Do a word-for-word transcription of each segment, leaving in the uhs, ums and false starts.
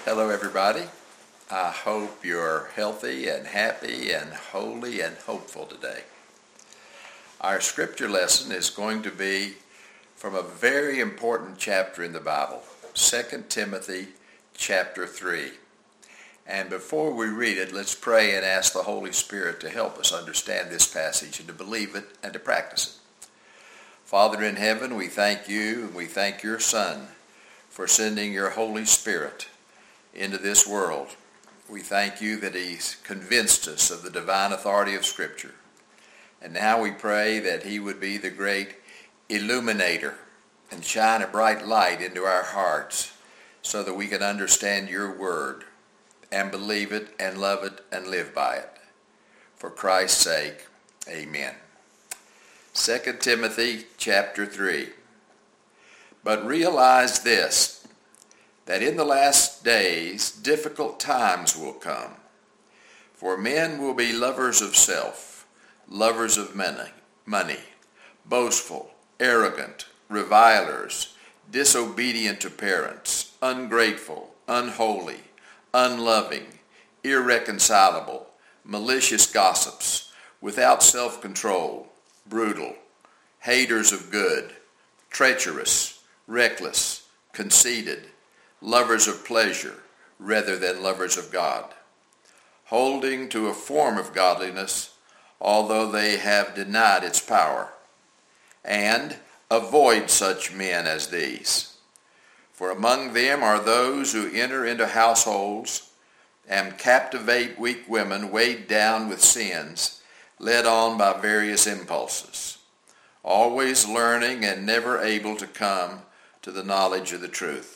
Hello, everybody. I hope you're healthy and happy and holy and hopeful today. Our scripture lesson is going to be from a very important chapter in the Bible, Second Timothy chapter three. And before we read it, let's pray and ask the Holy Spirit to help us understand this passage and to believe it and to practice it. Father in heaven, we thank you and we thank your Son for sending your Holy Spirit into this world. We thank you that he's convinced us of the divine authority of Scripture. And now we pray that he would be the great illuminator and shine a bright light into our hearts so that we can understand your word and believe it and love it and live by it. For Christ's sake, amen. Second Timothy chapter three. But realize this, that in the last days difficult times will come. For men will be lovers of self, lovers of money, money, boastful, arrogant, revilers, disobedient to parents, ungrateful, unholy, unloving, irreconcilable, malicious gossips, without self-control, brutal, haters of good, treacherous, reckless, conceited, lovers of pleasure rather than lovers of God, holding to a form of godliness, although they have denied its power. And avoid such men as these. For among them are those who enter into households and captivate weak women weighed down with sins, led on by various impulses, always learning and never able to come to the knowledge of the truth.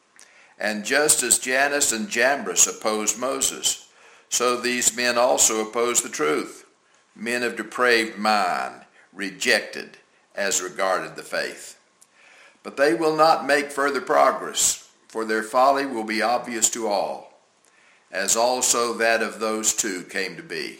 And just as Jannes and Jambres opposed Moses, so these men also oppose the truth, men of depraved mind, rejected as regarded the faith. But they will not make further progress, for their folly will be obvious to all, as also that of those two came to be.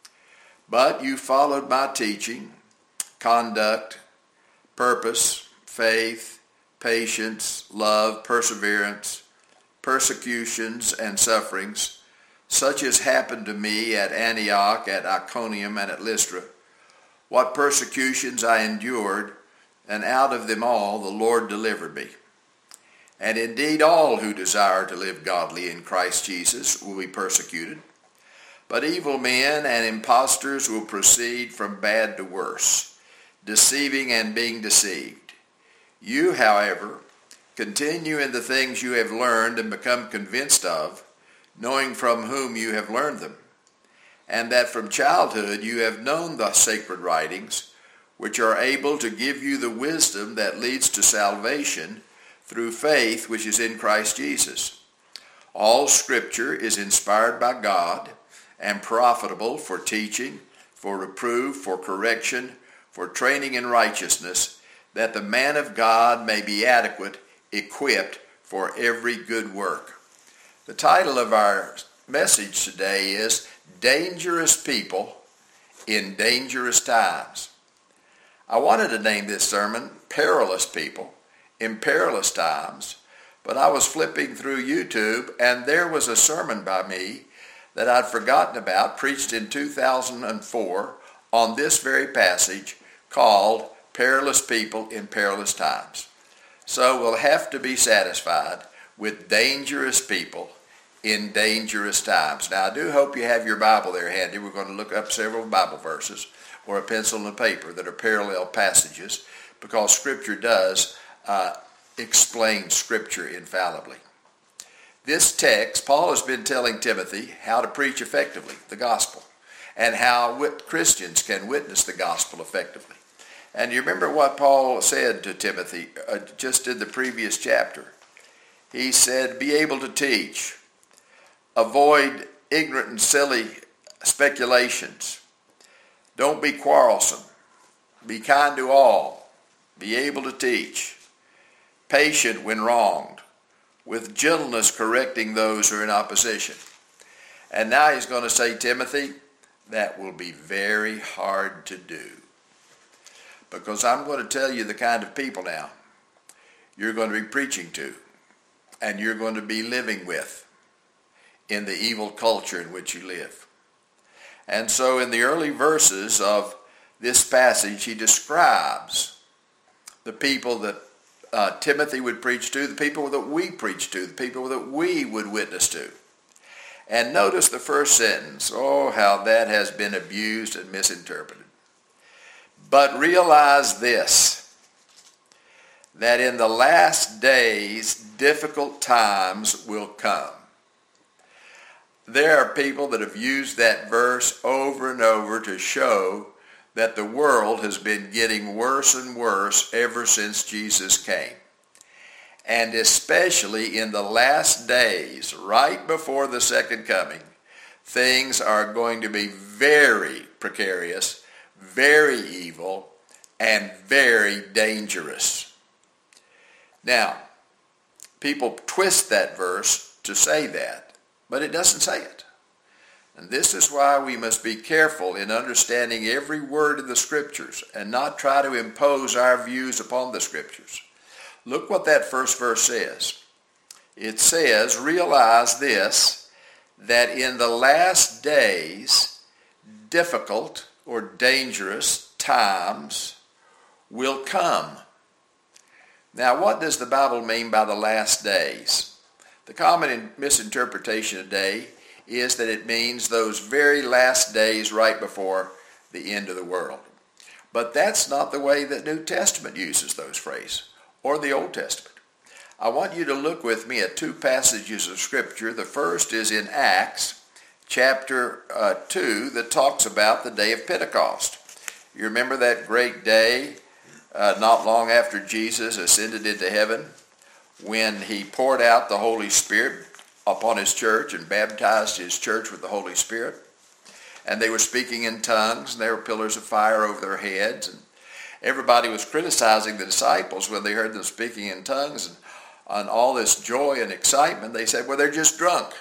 But you followed my teaching, conduct, purpose, faith, patience, love, perseverance, persecutions, and sufferings, such as happened to me at Antioch, at Iconium, and at Lystra. What persecutions I endured, and out of them all the Lord delivered me. And indeed all who desire to live godly in Christ Jesus will be persecuted. But evil men and impostors will proceed from bad to worse, deceiving and being deceived. You, however, continue in the things you have learned and become convinced of, knowing from whom you have learned them, and that from childhood you have known the sacred writings, which are able to give you the wisdom that leads to salvation through faith which is in Christ Jesus. All Scripture is inspired by God and profitable for teaching, for reproof, for correction, for training in righteousness, that the man of God may be adequate, equipped for every good work. The title of our message today is Dangerous People in Dangerous Times. I wanted to name this sermon Perilous People in Perilous Times, but I was flipping through YouTube and there was a sermon by me that I'd forgotten about, preached in two thousand four on this very passage called Perilous People in Perilous Times. So we'll have to be satisfied with dangerous people in dangerous times. Now, I do hope you have your Bible there handy. We're going to look up several Bible verses or a pencil and paper that are parallel passages, because Scripture does uh, explain Scripture infallibly. This text, Paul has been telling Timothy how to preach effectively the gospel and how wit- Christians can witness the gospel effectively. And you remember what Paul said to Timothy uh, just in the previous chapter. He said, be able to teach, avoid ignorant and silly speculations, don't be quarrelsome, be kind to all, be able to teach, patient when wronged, with gentleness correcting those who are in opposition. And now he's going to say, Timothy, that will be very hard to do. Because I'm going to tell you the kind of people now you're going to be preaching to and you're going to be living with. in the evil culture in which you live. And so in the early verses of this passage, he describes the people that uh, Timothy would preach to, the people that we preach to, the people that we would witness to. And notice the first sentence. Oh, how that has been abused and misinterpreted. But realize this, that in the last days, difficult times will come. There are people that have used that verse over and over to show that the world has been getting worse and worse ever since Jesus came. And especially in the last days, right before the second coming, things are going to be very precarious, very evil, and very dangerous. Now, people twist that verse to say that, but it doesn't say it. And this is why we must be careful in understanding every word of the Scriptures and not try to impose our views upon the Scriptures. Look what that first verse says. It says, realize this, that in the last days, difficult or dangerous times will come. Now, what does the Bible mean by the last days? The common misinterpretation today is that it means those very last days right before the end of the world. But that's not the way the New Testament uses those phrases, or the Old Testament. I want you to look with me at two passages of Scripture. The first is in Acts chapter uh, two that talks about the day of Pentecost. You remember that great day uh, not long after Jesus ascended into heaven when he poured out the Holy Spirit upon his church and baptized his church with the Holy Spirit. And they were speaking in tongues, and there were pillars of fire over their heads. And everybody was criticizing the disciples when they heard them speaking in tongues and on all this joy and excitement. They said, well, they're just drunk.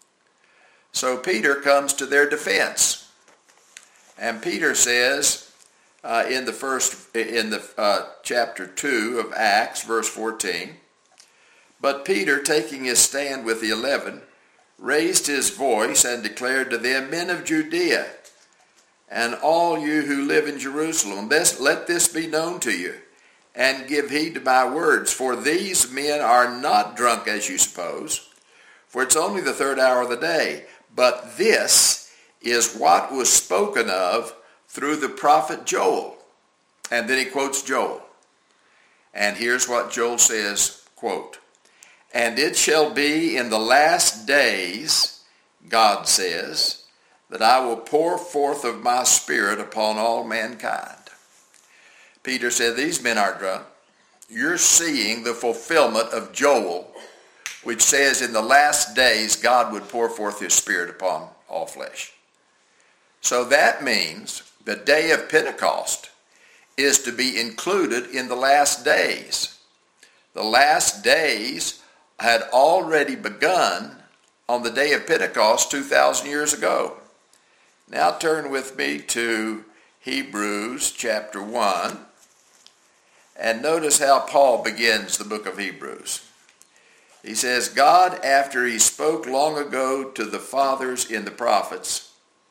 So Peter comes to their defense. And Peter says uh, in the first, in the uh, chapter two of Acts, verse fourteen, but Peter, taking his stand with the eleven, raised his voice and declared to them, men of Judea, and all you who live in Jerusalem, this, let this be known to you, and give heed to my words. For these men are not drunk as you suppose, for it's only the third hour of the day. But this is what was spoken of through the prophet Joel. And then he quotes Joel. And here's what Joel says, quote, and it shall be in the last days, God says, that I will pour forth of my Spirit upon all mankind. Peter said, these men aren't drunk. You're seeing the fulfillment of Joel, which says in the last days God would pour forth his Spirit upon all flesh. So that means the day of Pentecost is to be included in the last days. The last days had already begun on the day of Pentecost two thousand years ago. Now turn with me to Hebrews chapter one, and notice how Paul begins the book of Hebrews. He says, God, after he spoke long ago to the fathers in the prophets,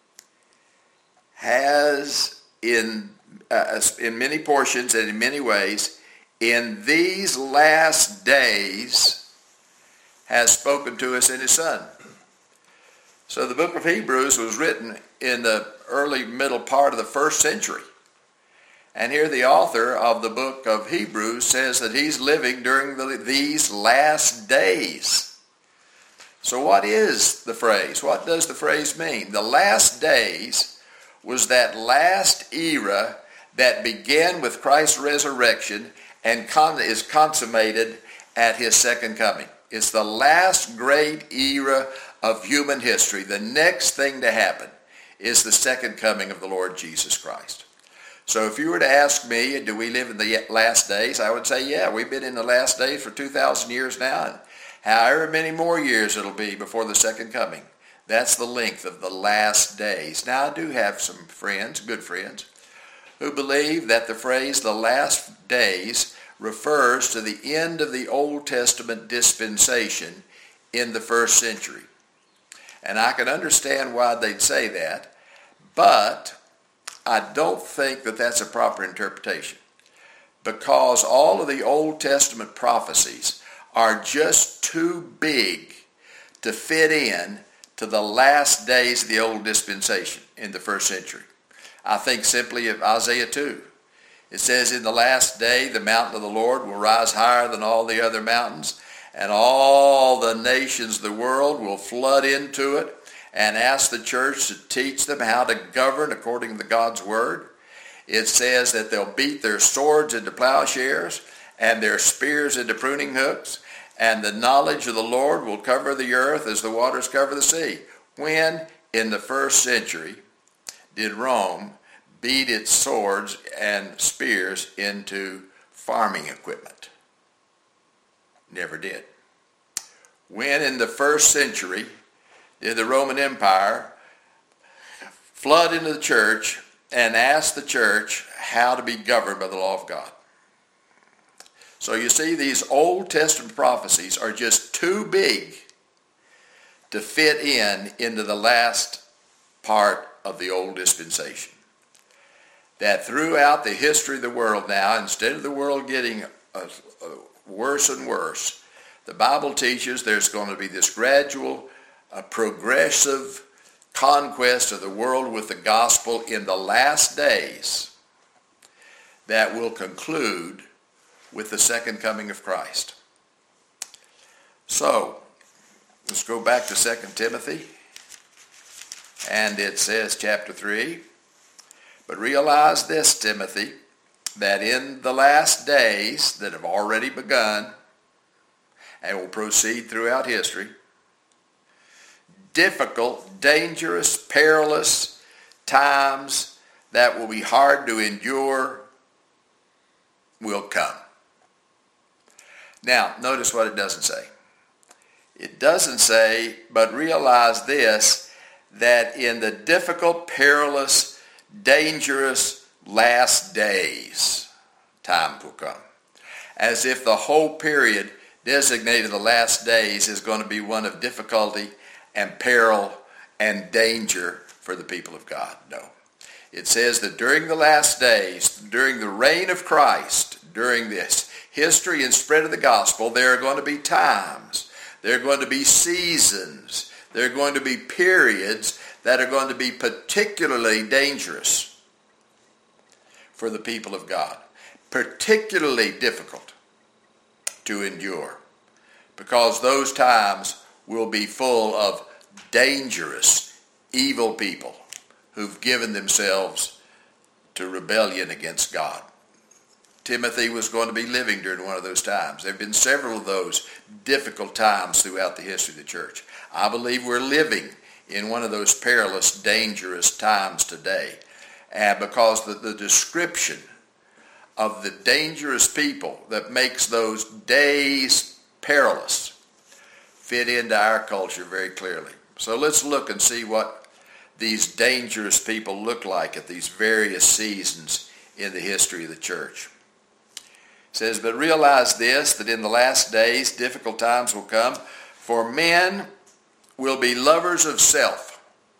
has in, uh, in many portions and in many ways, in these last days, has spoken to us in his Son. So the book of Hebrews was written in the early middle part of the first century. And here the author of the book of Hebrews says that he's living during the, these last days. So what is the phrase? What does the phrase mean? The last days was that last era that began with Christ's resurrection and con- is consummated at his second coming. It's the last great era of human history. The next thing to happen is the second coming of the Lord Jesus Christ. So if you were to ask me, do we live in the last days? I would say, yeah, we've been in the last days for two thousand years now, and however many more years it'll be before the second coming. That's the length of the last days. Now, I do have some friends, good friends, who believe that the phrase the last days refers to the end of the Old Testament dispensation in the first century. And I can understand why they'd say that, but I don't think that that's a proper interpretation, because all of the Old Testament prophecies are just too big to fit in to the last days of the old dispensation in the first century. I think simply of Isaiah two. It says, in the last day, the mountain of the Lord will rise higher than all the other mountains, and all the nations of the world will flood into it and ask the church to teach them how to govern according to God's word. It says that they'll beat their swords into plowshares and their spears into pruning hooks, and the knowledge of the Lord will cover the earth as the waters cover the sea. When, in the first century, did Rome beat its swords and spears into farming equipment? Never did. When, in the first century, did the Roman Empire flood into the church and ask the church how to be governed by the law of God? So you see, these Old Testament prophecies are just too big to fit in into the last part of the old dispensation. That throughout the history of the world now, instead of the world getting uh, uh, worse and worse, the Bible teaches there's going to be this gradual, uh, progressive conquest of the world with the gospel in the last days that will conclude with the second coming of Christ. So, let's go back to Second Timothy, and it says, chapter three, but realize this, Timothy, that in the last days that have already begun and will proceed throughout history, difficult, dangerous, perilous times that will be hard to endure will come. Now, notice what it doesn't say. It doesn't say, but realize this, that in the difficult, perilous, dangerous last days, time will come. As if the whole period designated the last days is going to be one of difficulty and peril and danger for the people of God. No. It says that during the last days, during the reign of Christ, during this history and spread of the gospel, there are going to be times, there are going to be seasons, there are going to be periods that are going to be particularly dangerous for the people of God, particularly difficult to endure, because those times will be full of dangerous, evil people who've given themselves to rebellion against God. Timothy was going to be living during one of those times. There have been several of those difficult times throughout the history of the church. I believe we're living in one of those perilous, dangerous times today, and because the, the description of the dangerous people that makes those days perilous fit into our culture very clearly. So let's look and see what these dangerous people look like at these various seasons in the history of the church. It says, but realize this, that in the last days difficult times will come, for men will be lovers of self.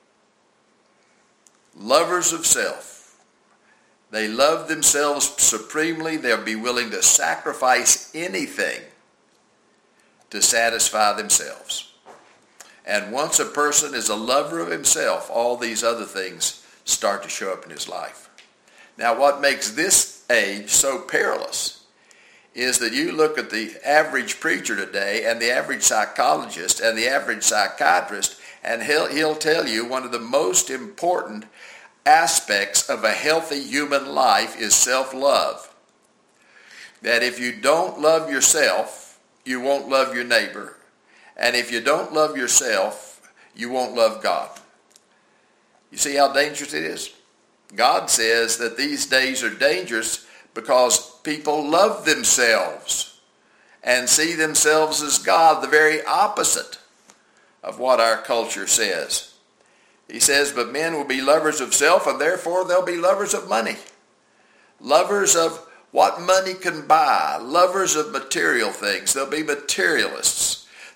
Lovers of self. They love themselves supremely. They'll be willing to sacrifice anything to satisfy themselves. And once a person is a lover of himself, all these other things start to show up in his life. Now, what makes this age so perilous is that you look at the average preacher today and the average psychologist and the average psychiatrist, and he'll, he'll tell you one of the most important aspects of a healthy human life is self-love. That if you don't love yourself, you won't love your neighbor. And if you don't love yourself, you won't love God. You see how dangerous it is? God says that these days are dangerous because people love themselves and see themselves as God, the very opposite of what our culture says. He says, but men will be lovers of self, and therefore they'll be lovers of money. Lovers of what money can buy. Lovers of material things. They'll be materialists.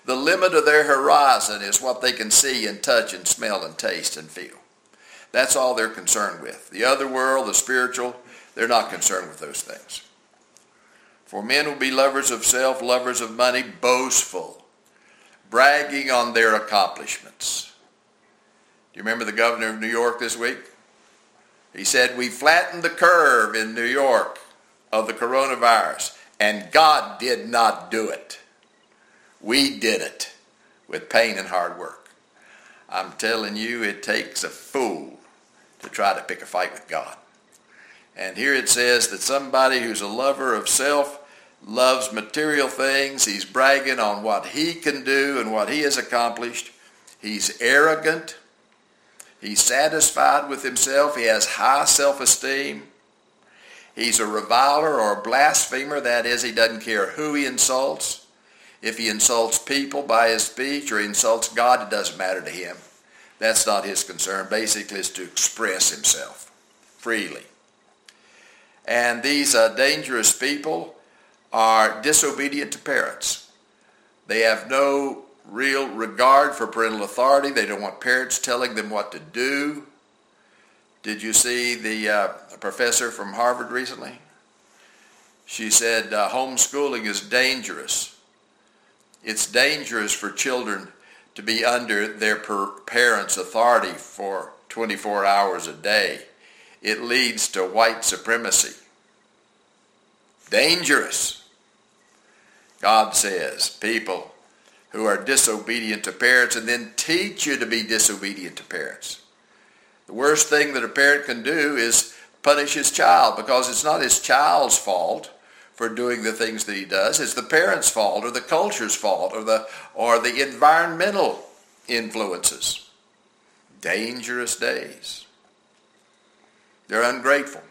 The limit of their horizon is what they can see and touch and smell and taste and feel. That's all they're concerned with. The other world, the spiritual, they're not concerned with those things. For men will be lovers of self, lovers of money, boastful, bragging on their accomplishments. Do you remember the governor of New York this week? He said, we flattened the curve in New York of the coronavirus, and God did not do it. We did it with pain and hard work. I'm telling you, it takes a fool to try to pick a fight with God. And here it says that somebody who's a lover of self loves material things. He's bragging on what he can do and what he has accomplished. He's arrogant. He's satisfied with himself. He has high self-esteem. He's a reviler or a blasphemer. That is, he doesn't care who he insults. If he insults people by his speech or he insults God, it doesn't matter to him. That's not his concern. Basically, it's to express himself freely. And these uh, dangerous people are disobedient to parents. They have no real regard for parental authority. They don't want parents telling them what to do. Did you see the uh, professor from Harvard recently? She said uh, homeschooling is dangerous. It's dangerous for children to be under their per- parents' authority for twenty-four hours a day. It leads to white supremacy. Dangerous. God says people who are disobedient to parents and then teach you to be disobedient to parents. The worst thing that a parent can do is punish his child, because it's not his child's fault for doing the things that he does. It's the parent's fault or the culture's fault or the or the environmental influences. Dangerous days. They're ungrateful.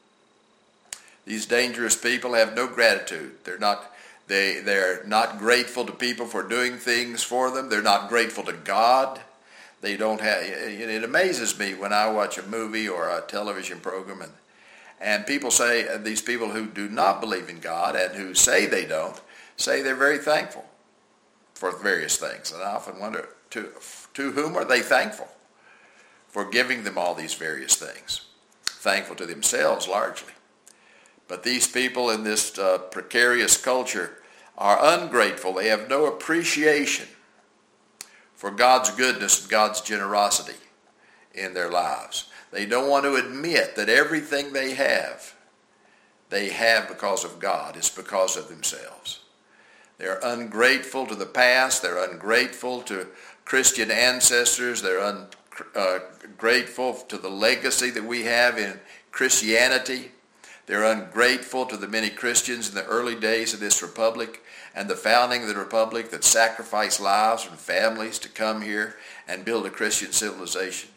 These dangerous people have no gratitude. They're not they they're not grateful to people for doing things for them. They're not grateful to God. They don't have it amazes me when I watch a movie or a television program and And people say, these people who do not believe in God and who say they don't, say they're very thankful for various things. And I often wonder, to, to whom are they thankful for giving them all these various things? Thankful to themselves largely. But these people in this uh, precarious culture are ungrateful. They have no appreciation for God's goodness and God's generosity in their lives. They don't want to admit that everything they have, they have because of God. It's because of themselves. They're ungrateful to the past. They're ungrateful to Christian ancestors. They're ungrateful to the legacy that we have in Christianity. They're ungrateful to the many Christians in the early days of this republic and the founding of the republic that sacrificed lives and families to come here and build a Christian civilization.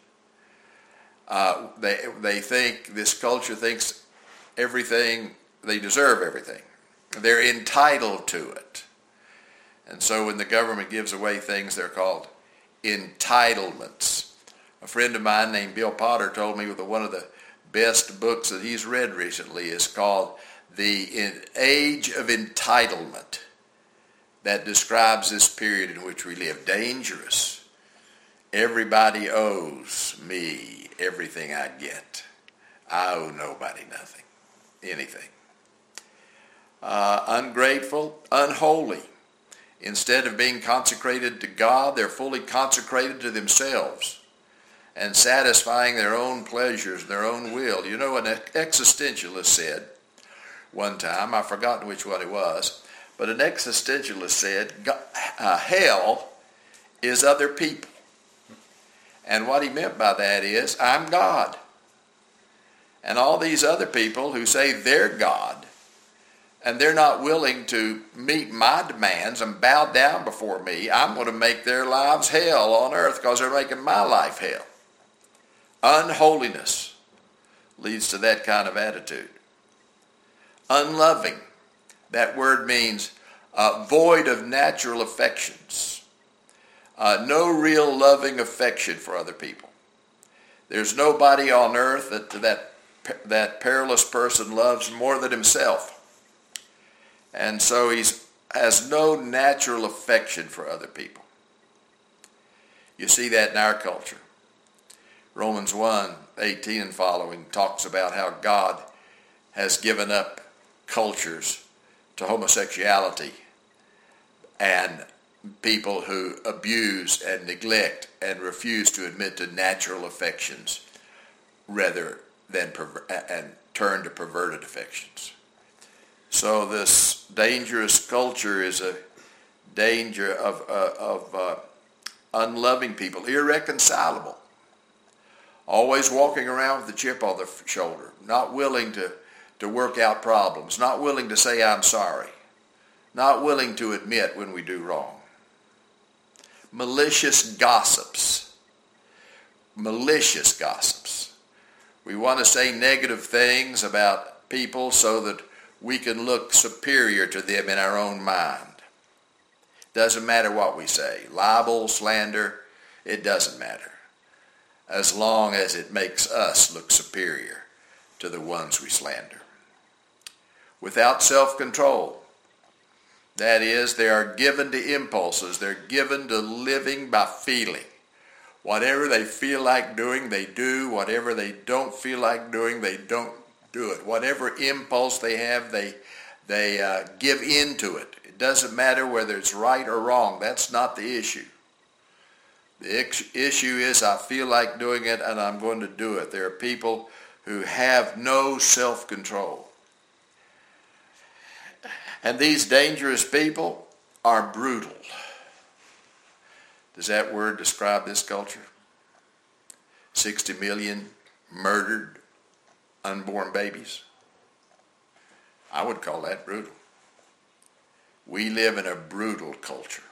Uh, they they think, this culture thinks everything, they deserve everything. They're entitled to it. And so when the government gives away things, they're called entitlements. A friend of mine named Bill Potter told me that one of the best books that he's read recently is called The Age of Entitlement, that describes this period in which we live. Dangerous. Everybody owes me everything I get. I owe nobody nothing, anything. Uh, ungrateful, unholy. Instead of being consecrated to God, they're fully consecrated to themselves and satisfying their own pleasures, their own will. You know, an existentialist said one time, I've forgotten which one it was, but an existentialist said, uh, hell is other people. And what he meant by that is, I'm God. And all these other people who say they're God, and they're not willing to meet my demands and bow down before me, I'm going to make their lives hell on earth because they're making my life hell. Unholiness leads to that kind of attitude. Unloving. That word means uh, void of natural affections. Uh, no real loving affection for other people. There's nobody on earth that that that perilous person loves more than himself. And so he's has no natural affection for other people. You see that in our culture. Romans one, eighteen and following talks about how God has given up cultures to homosexuality and people who abuse and neglect and refuse to admit to natural affections rather than perver- and turn to perverted affections. So this dangerous culture is a danger of, uh, of uh, unloving people, irreconcilable, always walking around with a chip on their shoulder, not willing to, to work out problems, not willing to say I'm sorry, not willing to admit when we do wrong. Malicious gossips, malicious gossips. We want to say negative things about people so that we can look superior to them in our own mind. Doesn't matter what we say. Libel, slander, it doesn't matter. As long as it makes us look superior to the ones we slander. Without self-control. That is, they are given to impulses. They're given to living by feeling. Whatever they feel like doing, they do. Whatever they don't feel like doing, they don't do it. Whatever impulse they have, they they uh, give in to it. It doesn't matter whether it's right or wrong. That's not the issue. The issue is I feel like doing it and I'm going to do it. There are people who have no self-control. And these dangerous people are brutal. Does that word describe this culture? sixty million murdered unborn babies. I would call that brutal. We live in a brutal culture.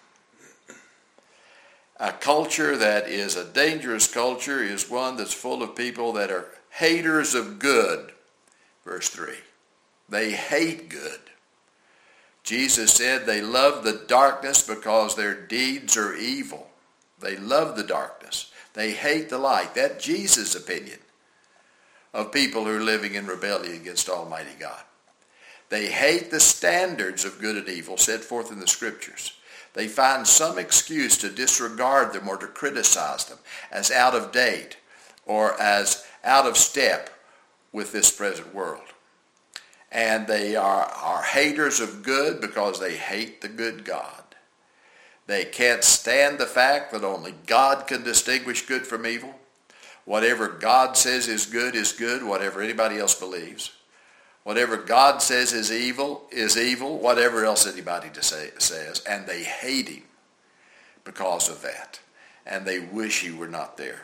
A culture that is a dangerous culture is one that's full of people that are haters of good. Verse three. They hate good. Jesus said they love the darkness because their deeds are evil. They love the darkness. They hate the light. That's Jesus' opinion of people who are living in rebellion against Almighty God. They hate the standards of good and evil set forth in the Scriptures. They find some excuse to disregard them or to criticize them as out of date or as out of step with this present world. And they are, are haters of good because they hate the good God. They can't stand the fact that only God can distinguish good from evil. Whatever God says is good is good, whatever anybody else believes. Whatever God says is evil is evil, whatever else anybody say, says. And they hate him because of that. And they wish he were not there.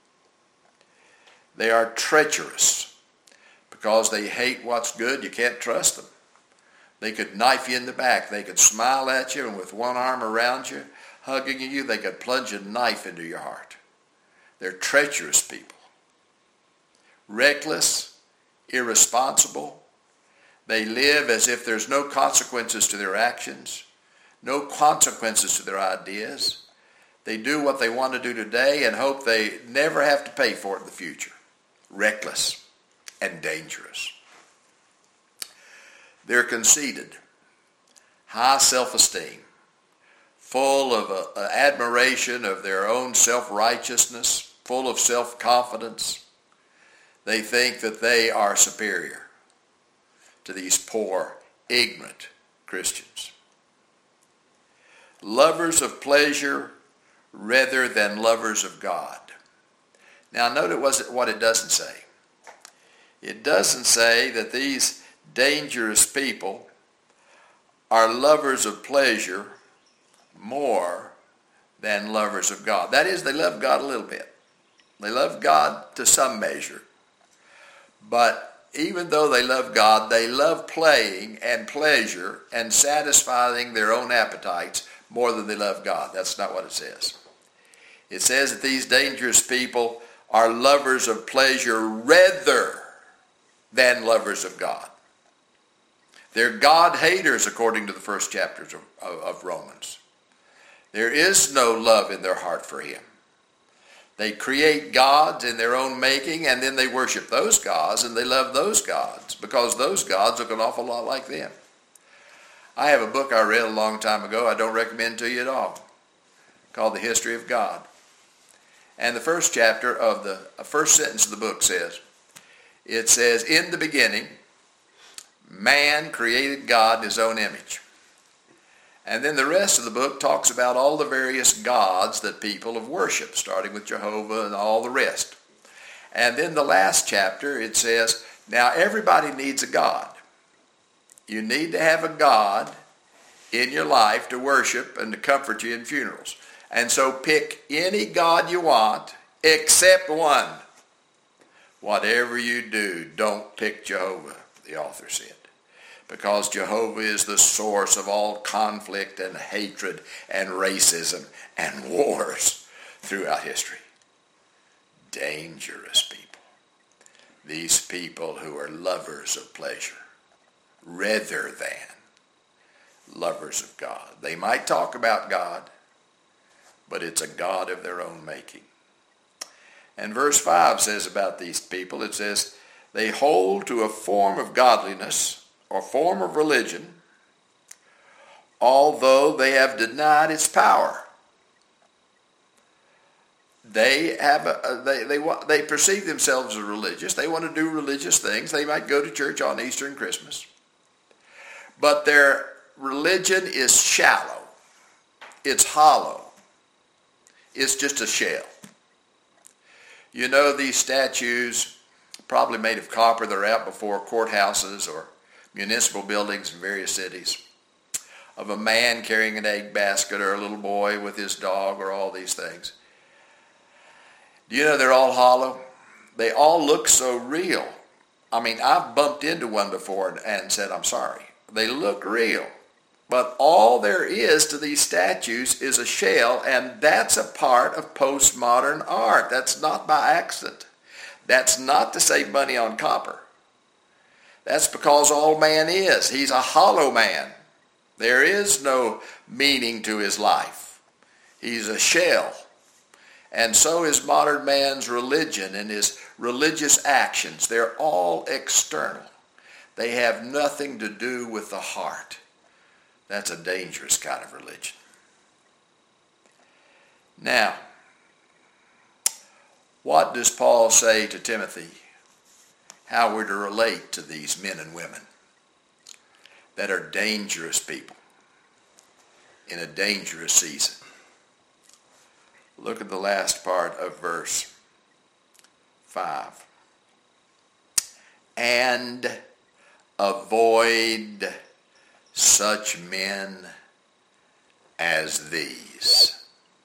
They are treacherous because they hate what's good. You can't trust them. They could knife you in the back. They could smile at you, and with one arm around you, hugging you, they could plunge a knife into your heart. They're treacherous people. Reckless, irresponsible. They live as if there's no consequences to their actions, no consequences to their ideas. They do what they want to do today and hope they never have to pay for it in the future. Reckless and dangerous. They're conceited, high self-esteem, full of uh, admiration of their own self-righteousness, full of self-confidence. They think that they are superior to these poor, ignorant Christians. Lovers of pleasure rather than lovers of God. Now note what it doesn't say. It doesn't say that these dangerous people are lovers of pleasure more than lovers of God. That is, they love God a little bit. They love God to some measure. But even though they love God, they love playing and pleasure and satisfying their own appetites more than they love God. That's not what it says. It says that these dangerous people are lovers of pleasure rather than lovers of God. They're God haters according to the first chapters of, of, of Romans. There is no love in their heart for him. They create gods in their own making, and then they worship those gods, and they love those gods because those gods look an awful lot like them. I have a book I read a long time ago I don't recommend to you at all, called The History of God. And the first chapter of the uh, first sentence of the book says, it says, in the beginning, man created God in his own image. And then the rest of the book talks about all the various gods that people have worshipped, starting with Jehovah and all the rest. And then the last chapter, it says, now everybody needs a God. You need to have a God in your life to worship and to comfort you in funerals. And so pick any God you want except one. Whatever you do, don't pick Jehovah, the author said. Because Jehovah is the source of all conflict and hatred and racism and wars throughout history. Dangerous people. These people who are lovers of pleasure rather than lovers of God. They might talk about God, but it's a God of their own making. And verse five says about these people, it says, they hold to a form of godliness or form of religion, although they have denied its power. They have a, they they they perceive themselves as religious. They want to do religious things. They might go to church on Easter and Christmas, but their religion is shallow. It's hollow. It's just a shell. You know, these statues, probably made of copper, they're out before courthouses or municipal buildings in various cities, of a man carrying an egg basket or a little boy with his dog or all these things. Do you know they're all hollow? They all look so real. I mean, I've bumped into one before and, and said, I'm sorry. They look real. But all there is to these statues is a shell, and that's a part of postmodern art. That's not by accident. That's not to save money on copper. That's because all man is. He's a hollow man. There is no meaning to his life. He's a shell. And so is modern man's religion and his religious actions. They're all external. They have nothing to do with the heart. That's a dangerous kind of religion. Now, what does Paul say to Timothy? How we're to relate to these men and women that are dangerous people in a dangerous season. Look at the last part of verse five. And avoid such men as these.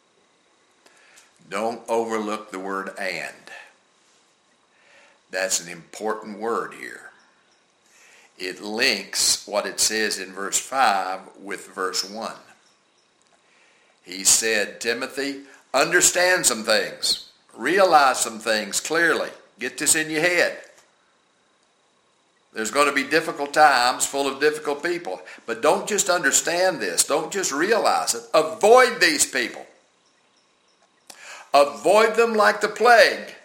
Don't overlook the word and. That's an important word here. It links what it says in verse five with verse one. He said, Timothy, understand some things. Realize some things clearly. Get this in your head. There's going to be difficult times full of difficult people. But don't just understand this. Don't just realize it. Avoid these people. Avoid them like the plague.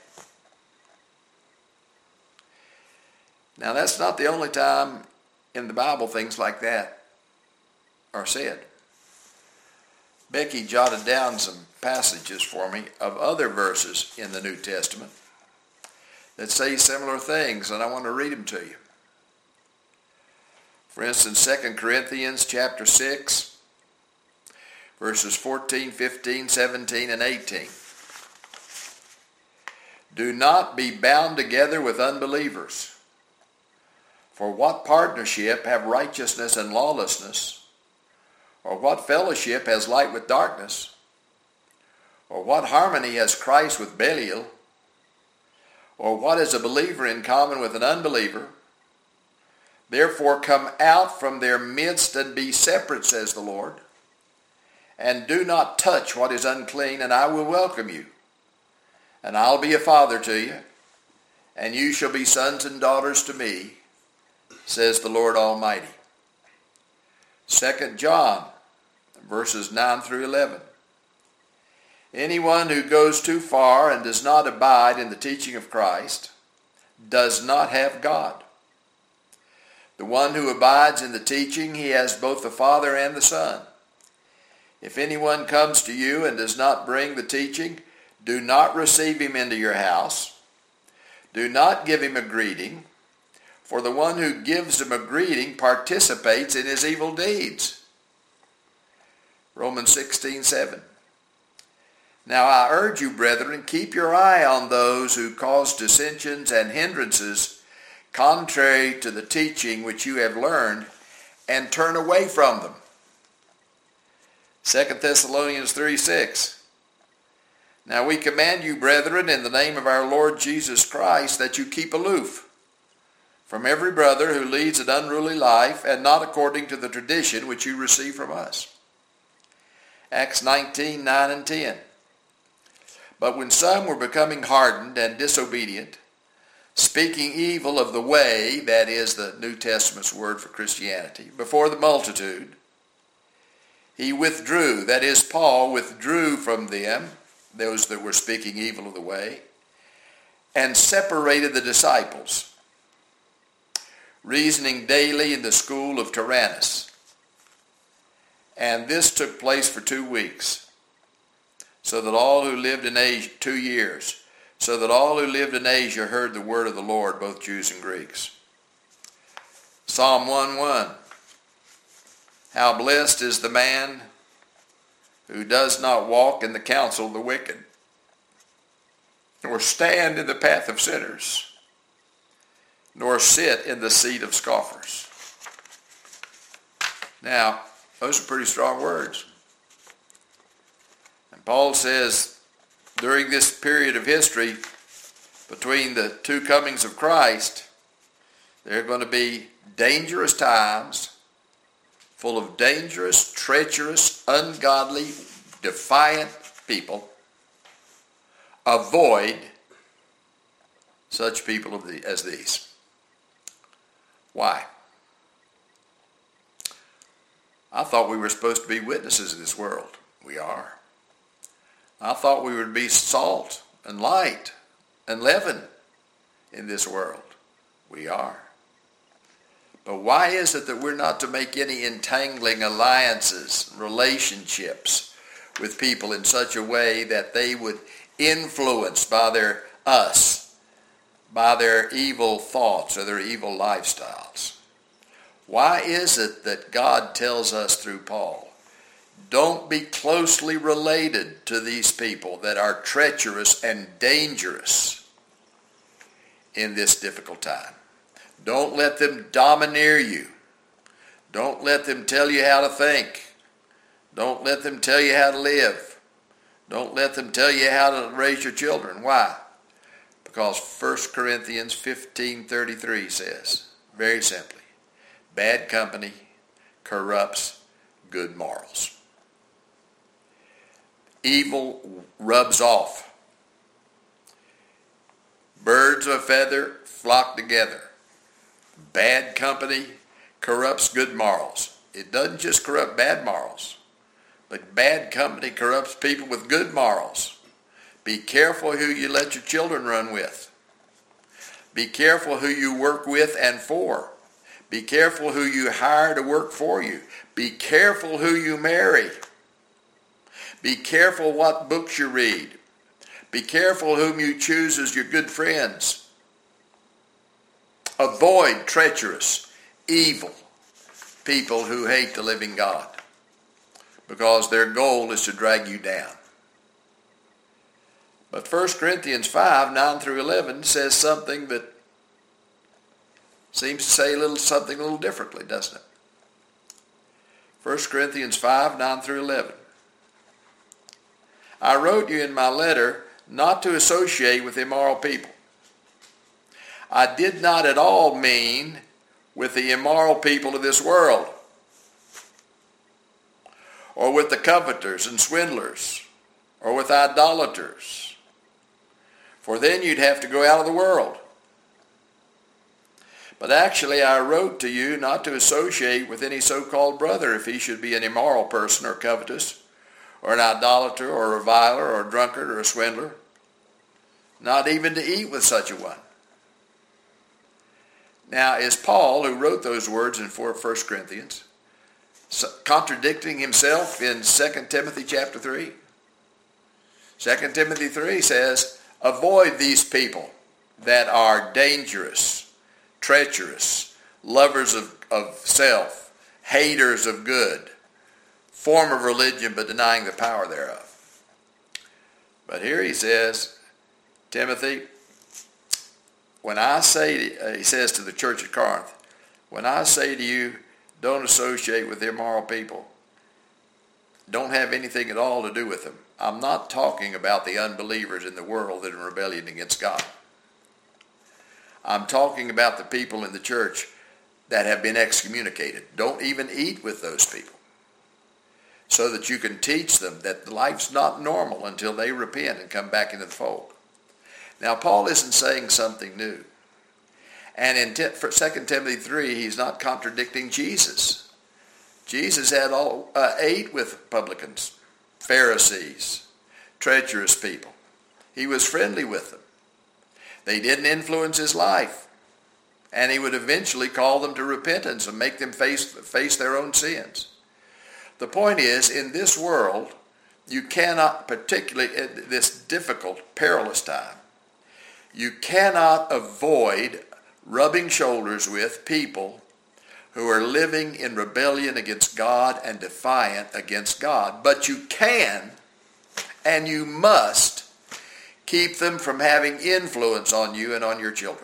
Now, that's not the only time in the Bible things like that are said. Becky jotted down some passages for me of other verses in the New Testament that say similar things, and I want to read them to you. For instance, Second Corinthians chapter six, verses fourteen, fifteen, seventeen, and eighteen. Do not be bound together with unbelievers. For what partnership have righteousness and lawlessness? Or what fellowship has light with darkness? Or what harmony has Christ with Belial? Or what is a believer in common with an unbeliever? Therefore come out from their midst and be separate, says the Lord. And do not touch what is unclean, and I will welcome you. And I'll be a father to you, and you shall be sons and daughters to me, says the Lord Almighty. Second John, verses nine through eleven. Anyone who goes too far and does not abide in the teaching of Christ does not have God. The one who abides in the teaching, he has both the Father and the Son. If anyone comes to you and does not bring the teaching, do not receive him into your house. Do not give him a greeting, for the one who gives him a greeting participates in his evil deeds. Romans sixteen seven. Now I urge you, brethren, keep your eye on those who cause dissensions and hindrances contrary to the teaching which you have learned, and turn away from them. Second Thessalonians three six. Now we command you, brethren, in the name of our Lord Jesus Christ, that you keep aloof from every brother who leads an unruly life, and not according to the tradition which you receive from us. Acts nineteen nine and ten. But when some were becoming hardened and disobedient, speaking evil of the way, that is the New Testament's word for Christianity, before the multitude, he withdrew, that is, Paul withdrew from them, those that were speaking evil of the way, and separated the disciples, reasoning daily in the school of Tyrannus. And this took place for two weeks, so that all who lived in Asia, two years, so that all who lived in Asia heard the word of the Lord, both Jews and Greeks. Psalm one one. How blessed is the man who does not walk in the counsel of the wicked, nor stand in the path of sinners, nor sit in the seat of scoffers. Now, those are pretty strong words. And Paul says, during this period of history, between the two comings of Christ, there are going to be dangerous times, full of dangerous, treacherous, ungodly, defiant people. Avoid such people as these. Why? I thought we were supposed to be witnesses in this world. We are. I thought we would be salt and light and leaven in this world. We are. But why is it that we're not to make any entangling alliances, relationships with people in such a way that they would influence by their us, by their evil thoughts or their evil lifestyles? Why is it that God tells us through Paul, don't be closely related to these people that are treacherous and dangerous in this difficult time? Don't let them domineer you. Don't let them tell you how to think. Don't let them tell you how to live. Don't let them tell you how to raise your children. Why? Because First Corinthians fifteen thirty-three says, very simply, bad company corrupts good morals. Evil rubs off. Birds of a feather flock together. Bad company corrupts good morals. It doesn't just corrupt bad morals, but bad company corrupts people with good morals. Be careful who you let your children run with. Be careful who you work with and for. Be careful who you hire to work for you. Be careful who you marry. Be careful what books you read. Be careful whom you choose as your good friends. Avoid treacherous, evil people who hate the living God, because their goal is to drag you down. But First Corinthians five, nine through eleven says something that seems to say a little something a little differently, doesn't it? First Corinthians five, nine through eleven. I wrote you in my letter not to associate with immoral people. I did not at all mean with the immoral people of this world, or with the coveters and swindlers, or with idolaters, for then you'd have to go out of the world. But actually I wrote to you not to associate with any so-called brother if he should be an immoral person or covetous, or an idolater, or a reviler, or a drunkard, or a swindler, not even to eat with such a one. Now, is Paul, who wrote those words in First Corinthians, contradicting himself in Second Timothy chapter three? Second Timothy three says, avoid these people that are dangerous, treacherous, lovers of, of self, haters of good, form of religion but denying the power thereof. But here he says, Timothy, when I say, uh, he says to the church at Corinth, when I say to you, don't associate with immoral people, don't have anything at all to do with them, I'm not talking about the unbelievers in the world that are in rebellion against God. I'm talking about the people in the church that have been excommunicated. Don't even eat with those people, so that you can teach them that life's not normal until they repent and come back into the fold. Now, Paul isn't saying something new. And in Second Timothy three, he's not contradicting Jesus. Jesus had all, uh, ate with publicans, Pharisees, treacherous people. He was friendly with them. They didn't influence his life. And he would eventually call them to repentance and make them face, face their own sins. The point is, in this world, you cannot, particularly in this difficult, perilous time, you cannot avoid rubbing shoulders with people who are living in rebellion against God and defiant against God. But you can and you must keep them from having influence on you and on your children.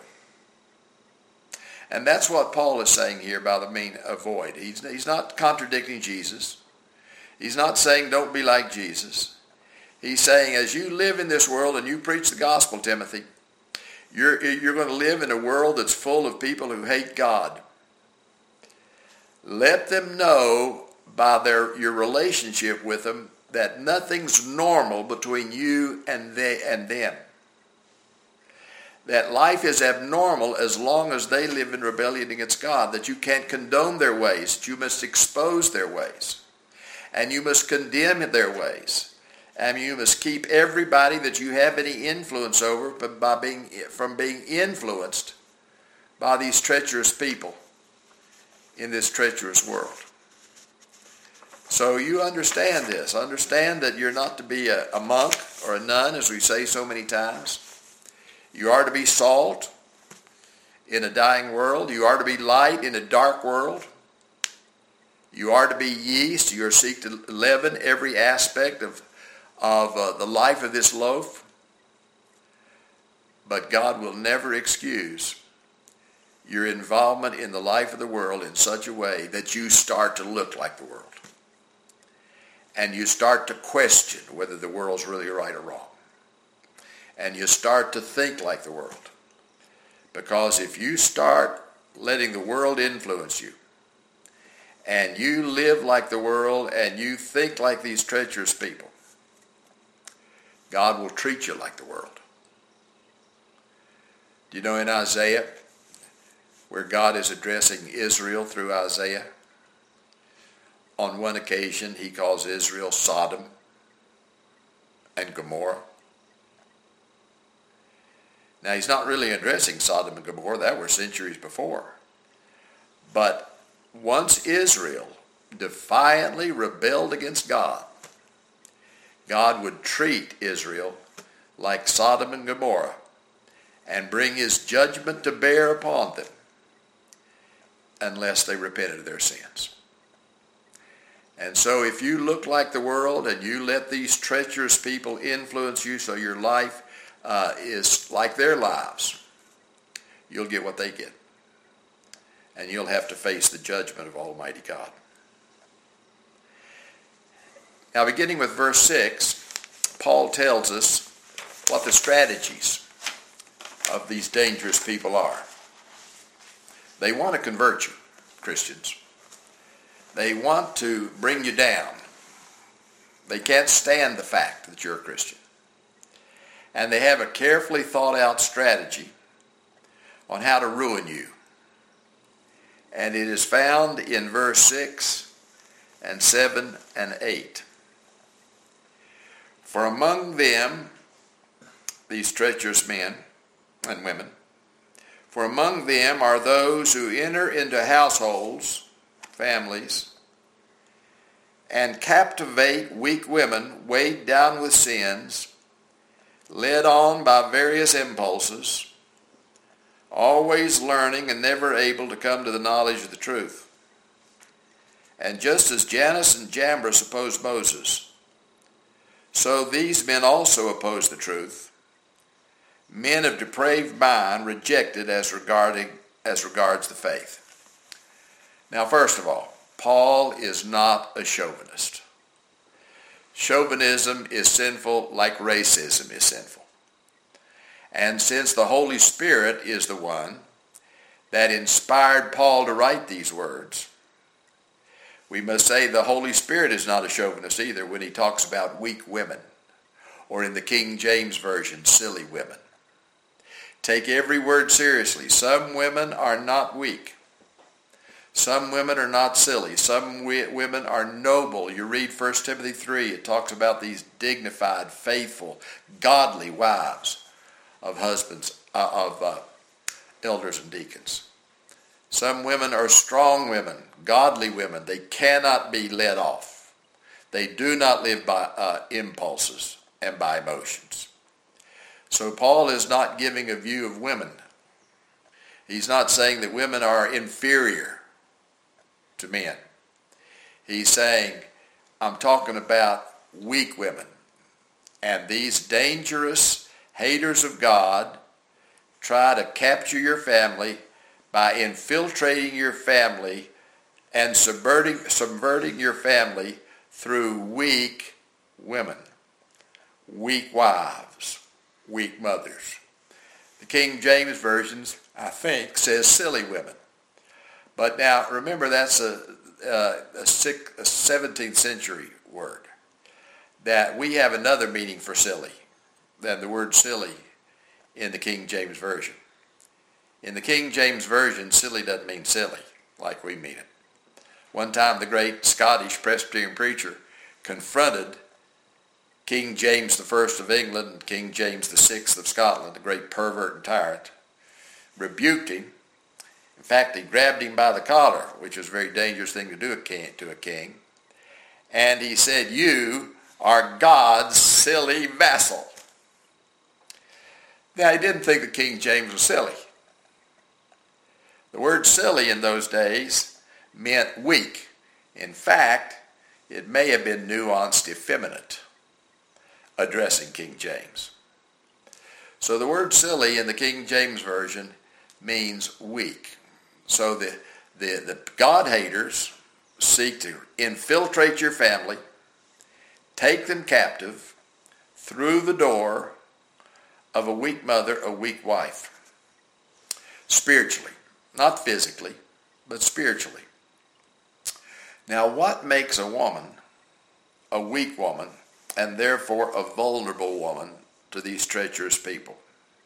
And that's what Paul is saying here by the mean avoid. He's, he's not contradicting Jesus. He's not saying don't be like Jesus. He's saying as you live in this world and you preach the gospel, Timothy, you're, you're going to live in a world that's full of people who hate God. Let them know by their your relationship with them that nothing's normal between you and they and them. That life is abnormal as long as they live in rebellion against God, that you can't condone their ways, that you must expose their ways, and you must condemn their ways, and you must keep everybody that you have any influence over by being, from being influenced by these treacherous people in this treacherous world. So you understand this. Understand that you're not to be a, a monk or a nun, as we say so many times. You are to be salt in a dying world. You are to be light in a dark world. You are to be yeast. You are to seek to leaven every aspect of, of uh, the life of this loaf. But God will never excuse your involvement in the life of the world in such a way that you start to look like the world. And you start to question whether the world's really right or wrong. And you start to think like the world. Because if you start letting the world influence you, and you live like the world, and you think like these treacherous people, God will treat you like the world. Do you know in Isaiah, where God is addressing Israel through Isaiah, on one occasion he calls Israel Sodom and Gomorrah? Now, he's not really addressing Sodom and Gomorrah. That were centuries before. But once Israel defiantly rebelled against God, God would treat Israel like Sodom and Gomorrah and bring his judgment to bear upon them unless they repented of their sins. And so if you look like the world and you let these treacherous people influence you so your life Uh, is like their lives, you'll get what they get. And you'll have to face the judgment of Almighty God. Now, beginning with verse six, Paul tells us what the strategies of these dangerous people are. They want to convert you, Christians. They want to bring you down. They can't stand the fact that you're a Christian. And they have a carefully thought out strategy on how to ruin you. And it is found in verse six and seven and eight. For among them, these treacherous men and women, For among them are those who enter into households, families, and captivate weak women weighed down with sins, led on by various impulses, always learning and never able to come to the knowledge of the truth. And just as Jannes and Jambres opposed Moses, so these men also oppose the truth. Men of depraved mind rejected as regarding as regards the faith. Now, first of all, Paul is not a chauvinist. Chauvinism is sinful like racism is sinful. And since the Holy Spirit is the one that inspired Paul to write these words, we must say the Holy Spirit is not a chauvinist either when he talks about weak women, or in the King James Version, silly women. Take every word seriously. Some women are not weak. Some women are not silly. Some women are noble. You read First Timothy three, it talks about these dignified, faithful, godly wives of husbands, uh, of uh, elders and deacons. Some women are strong women, godly women. They cannot be led off. They do not live by uh, impulses and by emotions. So Paul is not giving a view of women. He's not saying that women are inferior to men. He's saying, I'm talking about weak women. And these dangerous haters of God try to capture your family by infiltrating your family and subverting, subverting your family through weak women, weak wives, weak mothers. The King James Version, I think, says silly women. But now, remember, that's a, a, a, six, a seventeenth century word. That we have another meaning for silly than the word silly in the King James Version. In the King James Version, silly doesn't mean silly like we mean it. One time, the great Scottish Presbyterian preacher confronted King James the First of England and King James the Sixth of Scotland, the great pervert and tyrant, rebuked him. In fact, he grabbed him by the collar, which was a very dangerous thing to do to a king. And he said, "You are God's silly vassal." Now, he didn't think that King James was silly. The word silly in those days meant weak. In fact, it may have been nuanced effeminate, addressing King James. So the word silly in the King James Version means weak. So the, the, the God haters seek to infiltrate your family, take them captive through the door of a weak mother, a weak wife. Spiritually, not physically, but spiritually. Now, what makes a woman a weak woman and therefore a vulnerable woman to these treacherous people?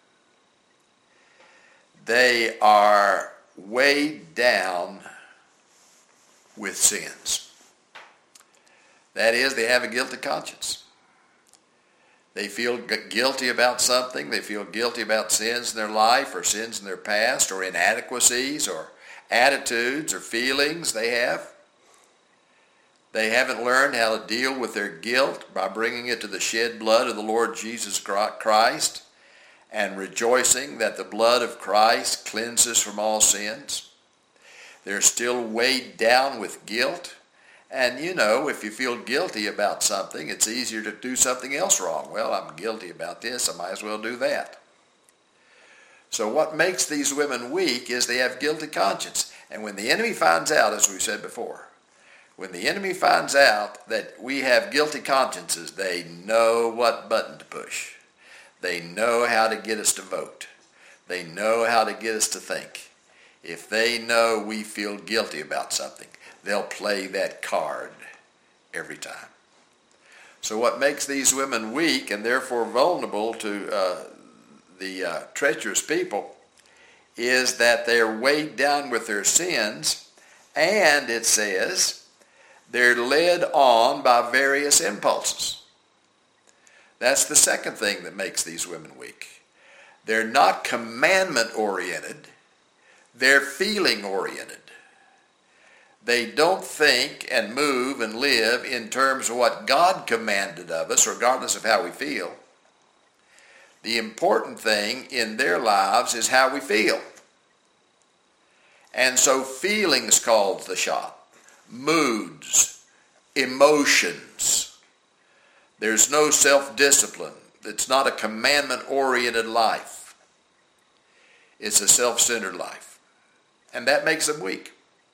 They are weighed down with sins. That is, they have a guilty conscience. They feel guilty about something. They feel guilty about sins in their life or sins in their past or inadequacies or attitudes or feelings they have. They haven't learned how to deal with their guilt by bringing it to the shed blood of the Lord Jesus Christ and rejoicing that the blood of Christ cleanses from all sins. They're still weighed down with guilt. And you know, if you feel guilty about something, it's easier to do something else wrong. Well, I'm guilty about this, I might as well do that. So what makes these women weak is they have guilty conscience. And when the enemy finds out, as we said before, when the enemy finds out that we have guilty consciences, they know what button to push. They know how to get us to vote. They know how to get us to think. If they know we feel guilty about something, they'll play that card every time. So what makes these women weak and therefore vulnerable to uh, the uh, treacherous people is that they're weighed down with their sins, and it says they're led on by various impulses. That's the second thing that makes these women weak. They're not commandment-oriented. They're feeling oriented. They don't think and move and live in terms of what God commanded of us, regardless of how we feel. The important thing in their lives is how we feel. And so feelings calls the shot. Moods, emotions. There's no self-discipline. It's not a commandment-oriented life. It's a self-centered life. And that makes them weak.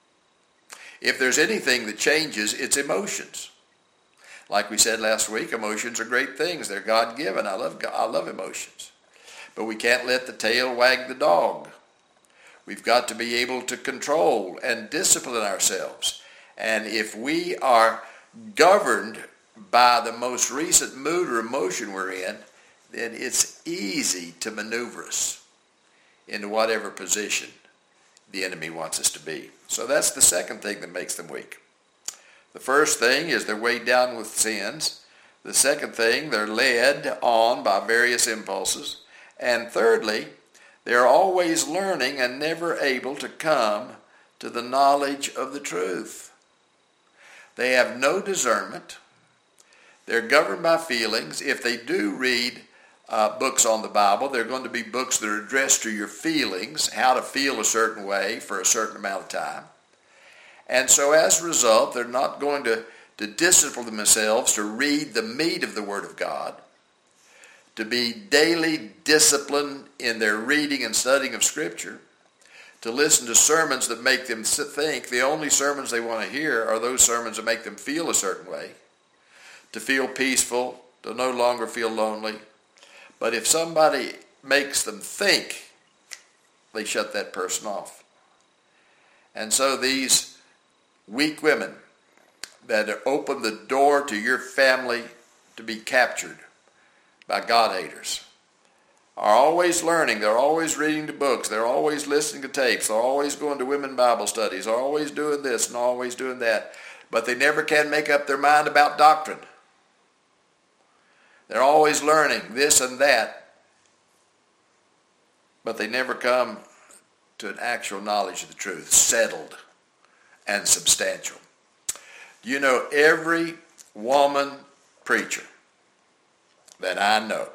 If there's anything that changes, it's emotions. Like we said last week, emotions are great things. They're God-given. I love, I love emotions. But we can't let the tail wag the dog. We've got to be able to control and discipline ourselves. And if we are governed by the most recent mood or emotion we're in, then it's easy to maneuver us into whatever position the enemy wants us to be. So that's the second thing that makes them weak. The first thing is they're weighed down with sins. The second thing, they're led on by various impulses. And thirdly, they're always learning and never able to come to the knowledge of the truth. They have no discernment. They're governed by feelings. If they do read uh, books on the Bible, they're going to be books that are addressed to your feelings, how to feel a certain way for a certain amount of time. And so as a result, they're not going to, to discipline themselves to read the meat of the Word of God, to be daily disciplined in their reading and studying of Scripture, to listen to sermons that make them think. The only sermons they want to hear are those sermons that make them feel a certain way, to feel peaceful, to no longer feel lonely. But if somebody makes them think, they shut that person off. And so these weak women that open the door to your family to be captured by God-haters are always learning. They're always reading the books. They're always listening to tapes. They're always going to women Bible studies. They're always doing this and always doing that. But they never can make up their mind about doctrine. They're always learning this and that. But they never come to an actual knowledge of the truth, settled and substantial. You know, every woman preacher that I know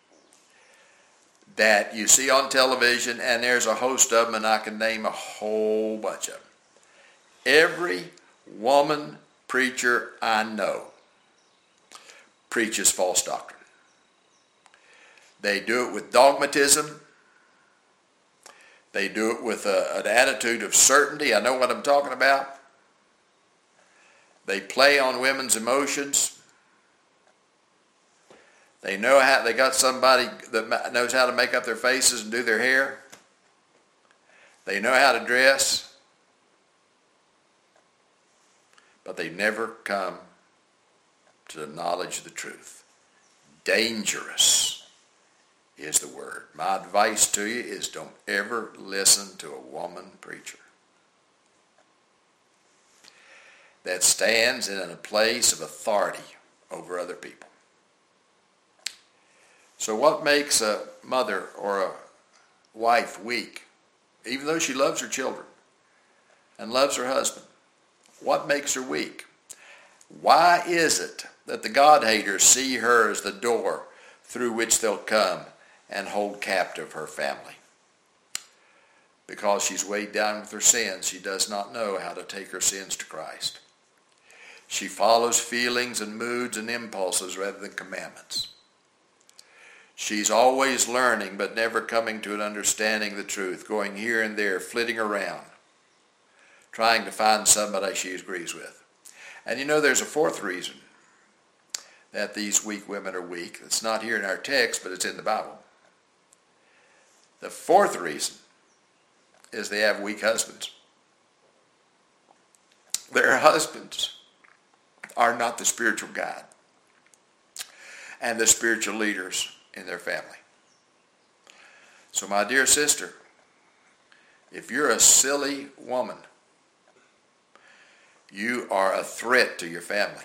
that you see on television, and there's a host of them, and I can name a whole bunch of them. Every woman preacher I know preaches false doctrine. They do it with dogmatism. They do it with a, an attitude of certainty. I know what I'm talking about. They play on women's emotions. They know how, they got somebody that knows how to make up their faces and do their hair. They know how to dress. But they never come to the knowledge of the truth. Dangerous is the word. My advice to you is don't ever listen to a woman preacher that stands in a place of authority over other people. So what makes a mother or a wife weak, even though she loves her children and loves her husband? What makes her weak? Why is it that the God-haters see her as the door through which they'll come and hold captive her family? Because she's weighed down with her sins. She does not know how to take her sins to Christ. She follows feelings and moods and impulses rather than commandments. She's always learning but never coming to an understanding of the truth, going here and there, flitting around, trying to find somebody she agrees with. And you know, there's a fourth reason that these weak women are weak. It's not here in our text, but it's in the Bible. The fourth reason is they have weak husbands. Their husbands are not the spiritual guide and the spiritual leaders in their family. So my dear sister, if you're a silly woman, you are a threat to your family.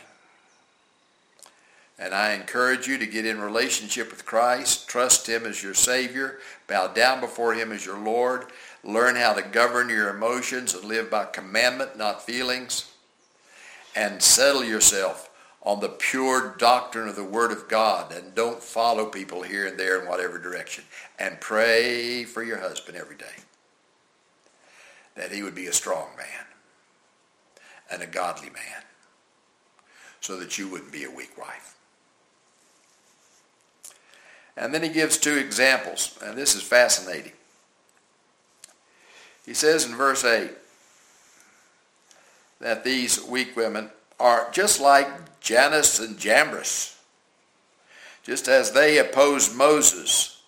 And I encourage you to get in relationship with Christ, trust Him as your Savior, bow down before Him as your Lord, Learn how to govern your emotions and live by commandment, not feelings. And settle yourself on the pure doctrine of the Word of God, and don't follow people here and there in whatever direction. And pray for your husband every day, that he would be a strong man and a godly man, so that you wouldn't be a weak wife. And then he gives two examples, and this is fascinating. He says in verse eight that these weak women are just like Jannes and Jambres. Just as they opposed Moses,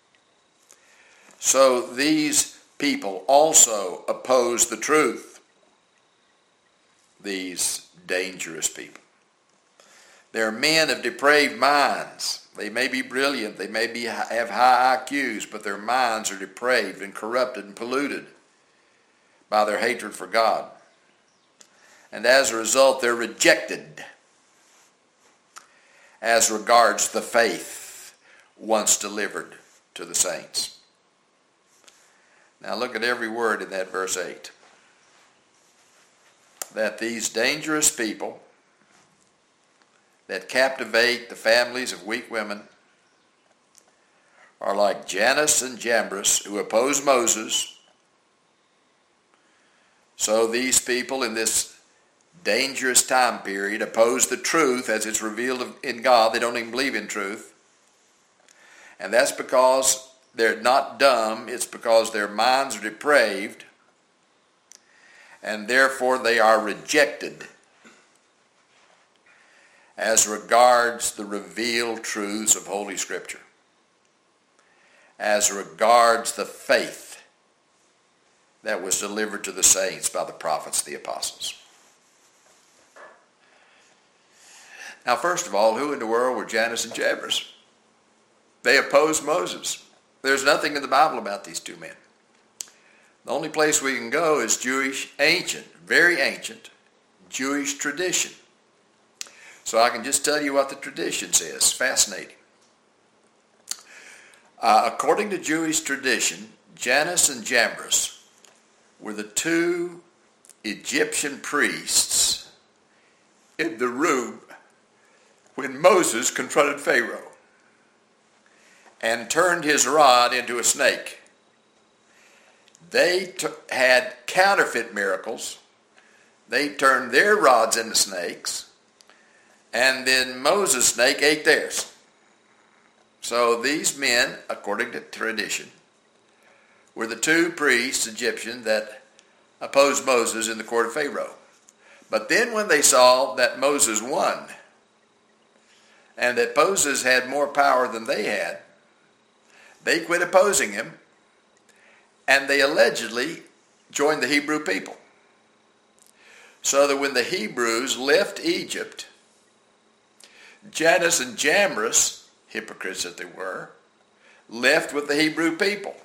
so these people also oppose the truth. These dangerous people. They're men of depraved minds. They may be brilliant, they may be have high I Qs, but their minds are depraved and corrupted and polluted by their hatred for God. And as a result, they're rejected as regards the faith once delivered to the saints. Now look at every word in that verse eight. That these dangerous people that captivate the families of weak women are like Jannes and Jambres, who oppose Moses. So these people in this dangerous time period oppose the truth as it's revealed in God. They don't even believe in truth. And that's because they're not dumb. It's because their minds are depraved. And therefore they are rejected as regards the revealed truths of Holy Scripture, as regards the faith that was delivered to the saints by the prophets, the apostles. Now, first of all, who in the world were Jannes and Jambres? They opposed Moses. There's nothing in the Bible about these two men. The only place we can go is Jewish, ancient, very ancient Jewish tradition. So I can just tell you what the tradition says. Fascinating. Uh, according to Jewish tradition, Jannes and Jambres were the two Egyptian priests in the room when Moses confronted Pharaoh and turned his rod into a snake. They t- had counterfeit miracles. They turned their rods into snakes, and then Moses' snake ate theirs. So these men, according to tradition, were the two priests, Egyptian, that opposed Moses in the court of Pharaoh. But then when they saw that Moses won, and that Moses had more power than they had, they quit opposing him, and they allegedly joined the Hebrew people. So that when the Hebrews left Egypt, Jannes and Jambres, hypocrites that they were, left with the Hebrew people.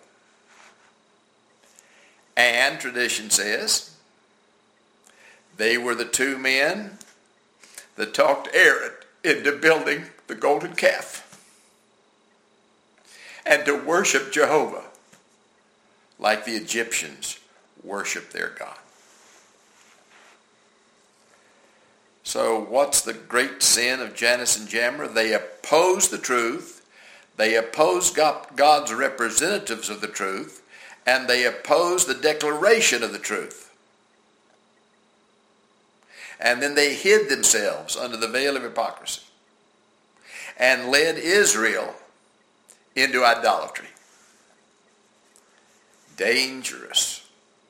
And tradition says they were the two men that talked Aaron into building the golden calf and to worship Jehovah like the Egyptians worshiped their God. So what's the great sin of Jannes and Jambres? They oppose the truth. They oppose God's representatives of the truth. And they oppose the declaration of the truth. And then they hid themselves under the veil of hypocrisy and led Israel into idolatry. Dangerous.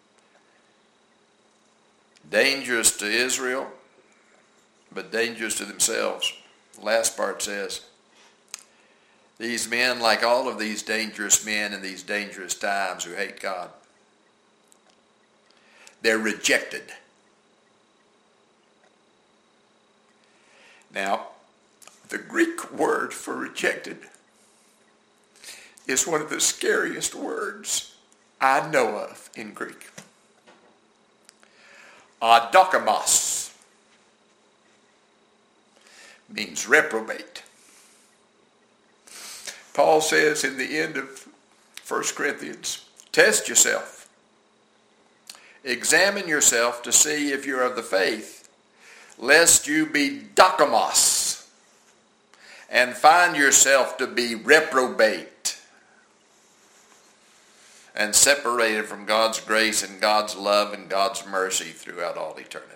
Dangerous to Israel, but dangerous to themselves. The last part says, these men, like all of these dangerous men in these dangerous times who hate God, they're rejected. Now, the Greek word for rejected is one of the scariest words I know of in Greek. Adokimos means reprobate. Paul says in the end of First Corinthians, test yourself. examine yourself to see if you're of the faith, lest you be dokimos and find yourself to be reprobate and separated from God's grace and God's love and God's mercy throughout all eternity.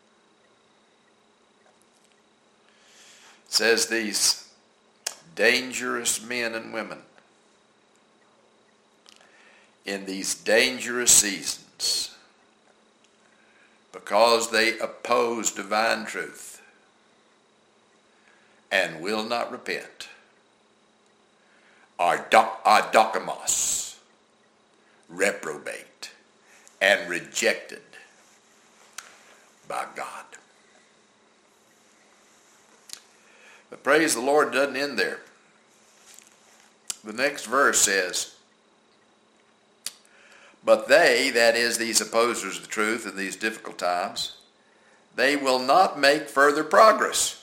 It says these dangerous men and women in these dangerous seasons, because they oppose divine truth and will not repent, are, do- are dokimos, reprobate, and rejected by God. But praise the Lord doesn't end there. The next verse says, but they, that is, these opposers of the truth in these difficult times, they will not make further progress.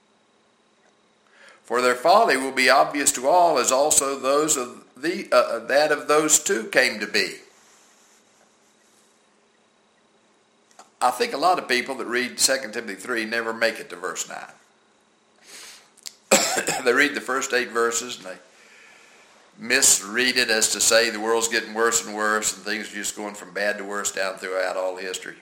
For their folly will be obvious to all, as also those of the uh, that of those two came to be. I think a lot of people that read Second Timothy three never make it to verse nine. They read the first eight verses and they misread it as to say the world's getting worse and worse and things are just going from bad to worse down throughout all history.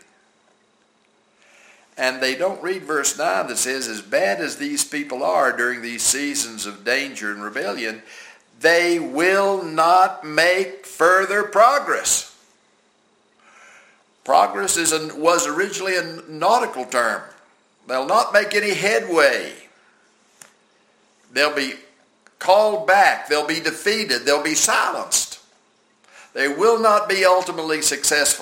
And they don't read verse nine that says, as bad as these people are during these seasons of danger and rebellion, they will not make further progress. Progress is a, was originally a nautical term. They'll not make any headway. They'll be called back. They'll be defeated. They'll be silenced. They will not be ultimately successful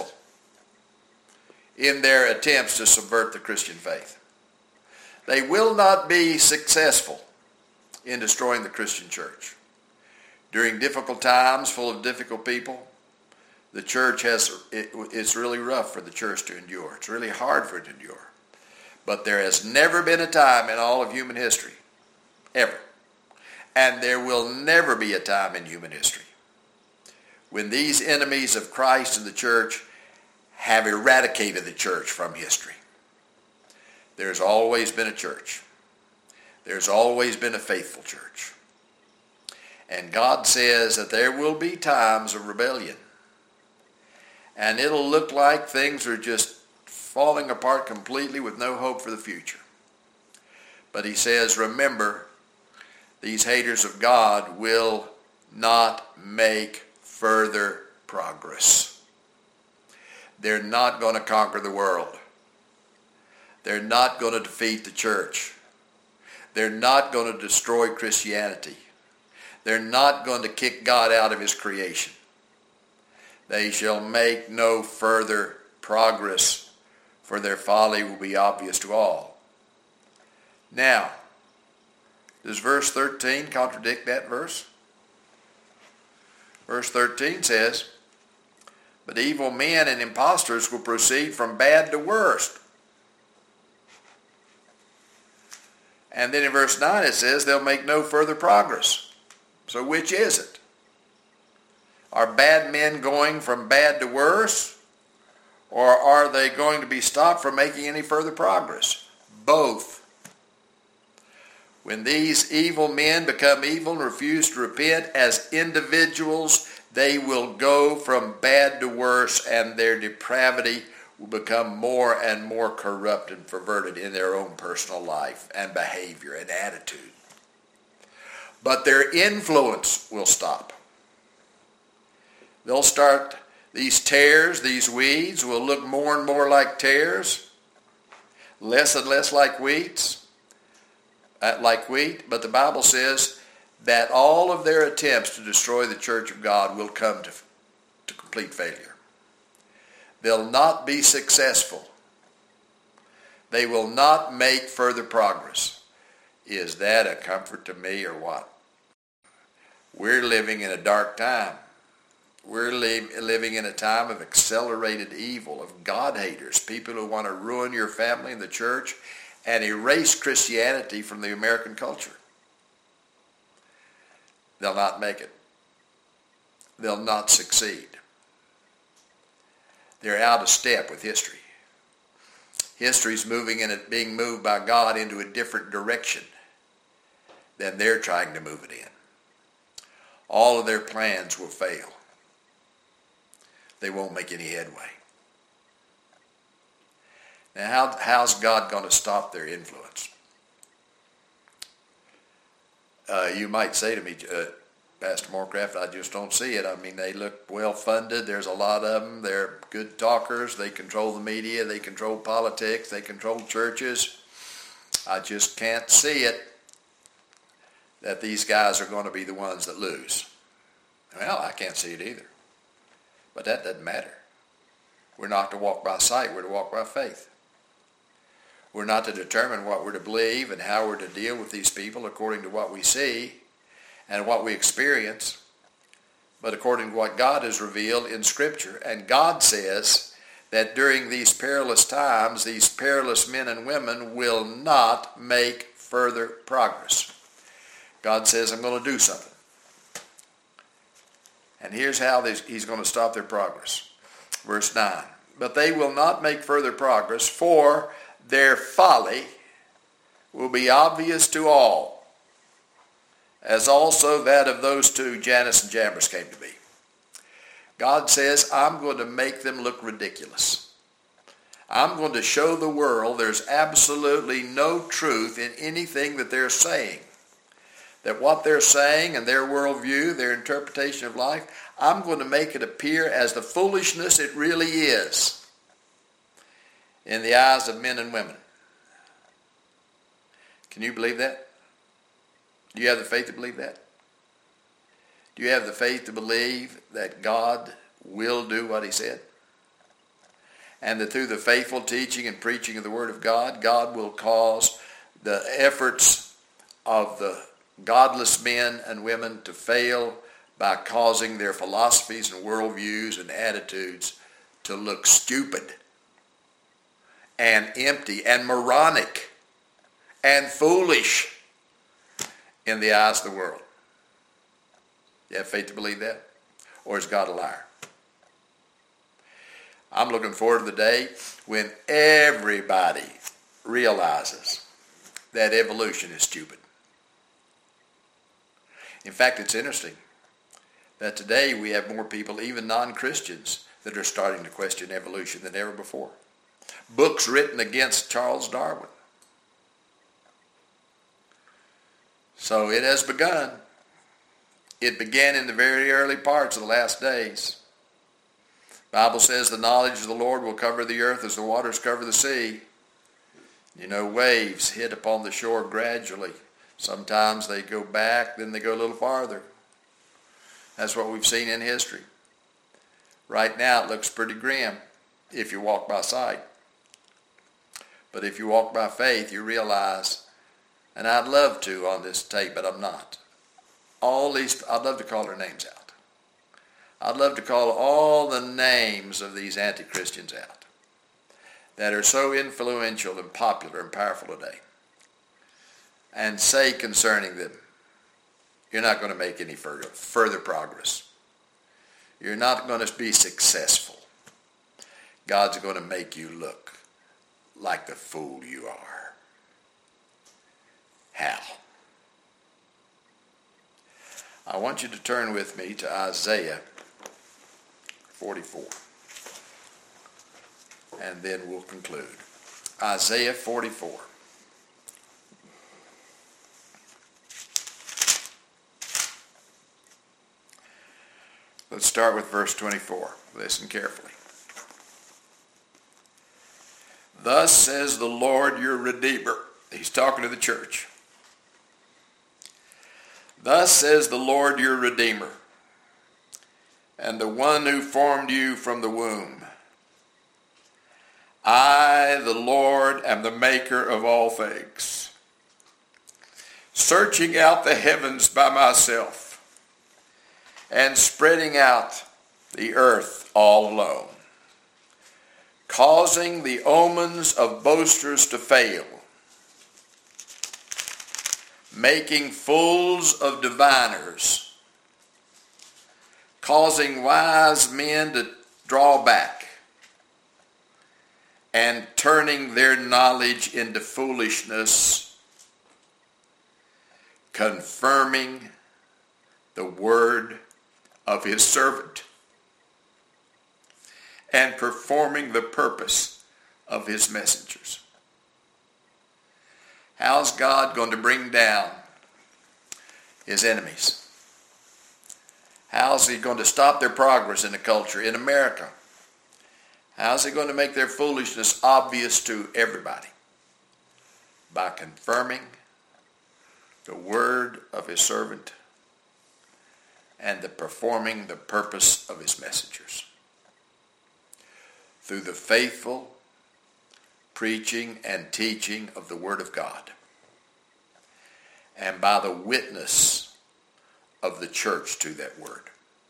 in their attempts to subvert the Christian faith. They will not be successful in destroying the Christian church. During difficult times, full of difficult people, the church has, it, it's really rough for the church to endure. It's really hard for it to endure. But there has never been a time in all of human history, ever, and there will never be a time in human history when these enemies of Christ and the church have eradicated the church from history. There's always been a church. There's always been a faithful church. And God says that there will be times of rebellion. And it'll look like things are just falling apart completely with no hope for the future. But he says, remember, these haters of God will not make further progress. They're not going to conquer the world. They're not going to defeat the church. They're not going to destroy Christianity. They're not going to kick God out of his creation. They shall make no further progress, for their folly will be obvious to all. Now, does verse thirteen contradict that verse? Verse thirteen says, but evil men and impostors will proceed from bad to worse. And then in verse nine it says they'll make no further progress. So which is it? Are bad men going from bad to worse? Or are they going to be stopped from making any further progress? Both. When these evil men become evil and refuse to repent as individuals, they will go from bad to worse, and their depravity will become more and more corrupt and perverted in their own personal life and behavior and attitude. But their influence will stop. They'll start, these tares, these weeds will look more and more like tares, less and less like weeds. Uh, like wheat, but the Bible says that all of their attempts to destroy the church of God will come to, to complete failure. They'll not be successful. They will not make further progress. Is that a comfort to me or what? We're living in a dark time. We're li- living in a time of accelerated evil, of God haters, people who want to ruin your family and the church and erase Christianity from the American culture. They'll not make it. They'll not succeed. They're out of step with history. History's moving in it, being moved by God into a different direction than they're trying to move it in. All of their plans will fail. They won't make any headway. Now, how, how's God going to stop their influence? Uh, you might say to me, uh, Pastor Morecraft, I just don't see it. I mean, they look well funded. There's a lot of them. They're good talkers. They control the media. They control politics. They control churches. I just can't see it that these guys are going to be the ones that lose. Well, I can't see it either. But that doesn't matter. We're not to walk by sight. We're to walk by faith. We're not to determine what we're to believe and how we're to deal with these people according to what we see and what we experience, but according to what God has revealed in Scripture. And God says that during these perilous times, these perilous men and women will not make further progress. God says, I'm going to do something. And here's how he's going to stop their progress. Verse nine, but they will not make further progress, for their folly will be obvious to all, as also that of those two, Jannes and Jambres, came to be. God says, I'm going to make them look ridiculous. I'm going to show the world there's absolutely no truth in anything that they're saying. That what they're saying and their worldview, their interpretation of life, I'm going to make it appear as the foolishness it really is in the eyes of men and women. Can you believe that? Do you have the faith to believe that? Do you have the faith to believe that God will do what he said? And that through the faithful teaching and preaching of the Word of God, God will cause the efforts of the godless men and women to fail by causing their philosophies and worldviews and attitudes to look stupid and empty and moronic and foolish in the eyes of the world. You have faith to believe that? Or is God a liar? I'm looking forward to the day when everybody realizes that evolution is stupid. In fact, it's interesting that today we have more people, even non-Christians, that are starting to question evolution than ever before. Books written against Charles Darwin. So it has begun. It began in the very early parts of the last days. The Bible says the knowledge of the Lord will cover the earth as the waters cover the sea. You know, waves hit upon the shore gradually. Sometimes they go back, then they go a little farther. That's what we've seen in history. Right now it looks pretty grim if you walk by sight. But if you walk by faith, you realize, and I'd love to on this tape, but I'm not. All these, I'd love to call their names out. I'd love to call all the names of these anti-Christians out that are so influential and popular and powerful today, and say concerning them, you're not going to make any further, further progress. You're not going to be successful. God's going to make you look like the fool you are. How? I want you to turn with me to Isaiah forty-four. And then we'll conclude. Isaiah forty-four. Let's start with verse twenty-four. Listen carefully. Thus says the Lord your Redeemer. He's talking to the church. Thus says the Lord your Redeemer, and the one who formed you from the womb. I, the Lord, am the maker of all things, searching out the heavens by myself, and spreading out the earth all alone, causing the omens of boasters to fail, making fools of diviners, causing wise men to draw back, and turning their knowledge into foolishness, confirming the word of his servant and performing the purpose of his messengers. How's God going to bring down his enemies? How's he going to stop their progress in the culture in America? How's he going to make their foolishness obvious to everybody? By confirming the word of his servant and the performing the purpose of his messengers. Through the faithful preaching and teaching of the word of God, and by the witness of the church to that word.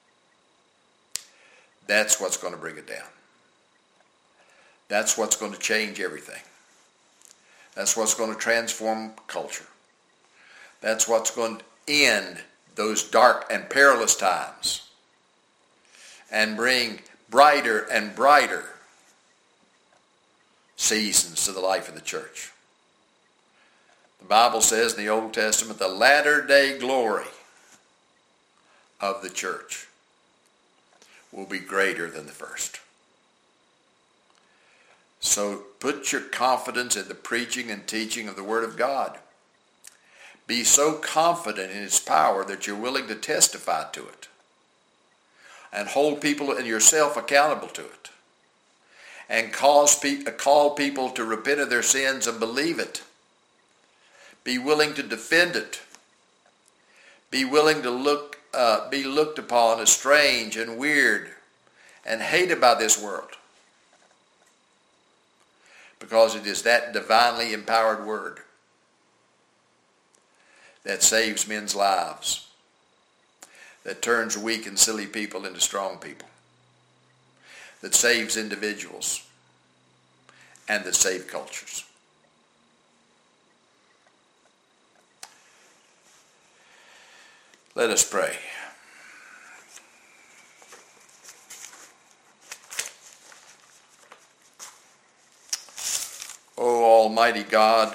That's what's going to bring it down. That's what's going to change everything. That's what's going to transform culture. That's what's going to end those dark and perilous times and bring brighter and brighter seasons to the life of the church. The Bible says in the Old Testament, the latter day glory of the church will be greater than the first. So put your confidence in the preaching and teaching of the Word of God. Be so confident in its power that you're willing to testify to it and hold people and yourself accountable to it and cause pe- call people to repent of their sins and believe it. Be willing to defend it. Be willing to look, uh, be looked upon as strange and weird and hated by this world, because it is that divinely empowered word that saves men's lives, that turns weak and silly people into strong people, that saves individuals, and that saves cultures. Let us pray. O Almighty God,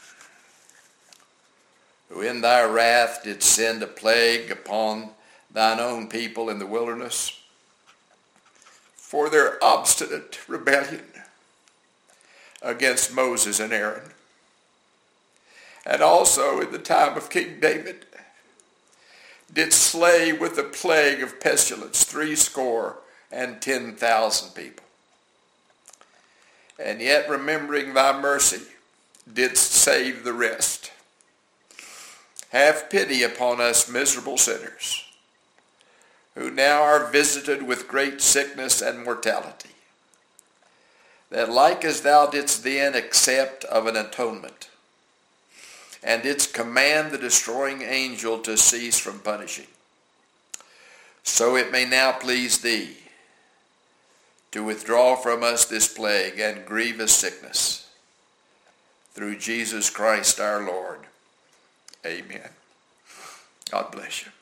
who in thy wrath did send a plague upon thine own people in the wilderness for their obstinate rebellion against Moses and Aaron, and also in the time of King David did slay with the plague of pestilence three score and ten thousand people. And yet, remembering thy mercy, didst save the rest. Have pity upon us miserable sinners, who now are visited with great sickness and mortality, that like as thou didst then accept of an atonement, and didst command the destroying angel to cease from punishing, so it may now please thee to withdraw from us this plague and grievous sickness. Through Jesus Christ our Lord. Amen. God bless you.